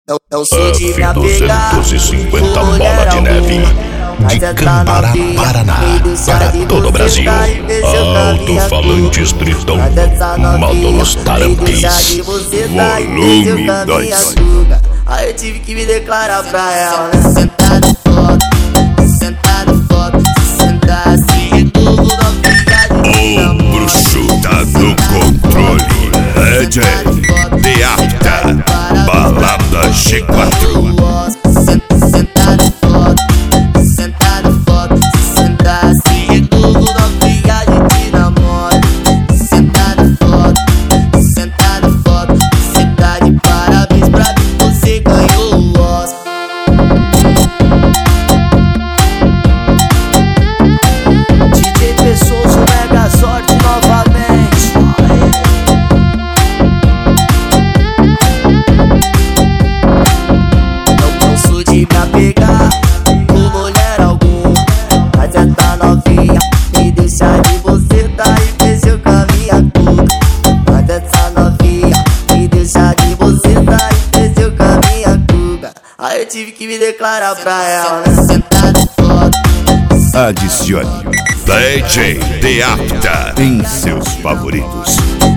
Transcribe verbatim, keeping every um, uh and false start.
Eu, eu sou de me apegar, duzentos e cinquenta bola de neve. De Cambará, Paraná, para todo o Brasil. Alto-falante Estritão, módulos Tarampis, volume dois. Aí eu tive que me declarar pra ela, né? Sentado foda, sentado foda, sentar assim, tudo na O bruxo tá no controle. D J Deapta, balada G quatro. Sentado foda, sentado foda, sentar assim, tudo na friagem de namoro. Sentado foda, sentado foda, sentar de parabéns pra mim, você ganhou o Oscar. D J Pessoas, o Mega Sorte novamente. Eu não sou de me apegar com mulher alguma, mas essa novinha me deixa de você, tá? E mexeu com a minha cuca. Mas essa novinha me deixa de você, tá? E mexeu com a minha cuca. Aí eu tive que me declarar pra ela, né? Sentado foda. Adicione D J Deapta em seus favoritos.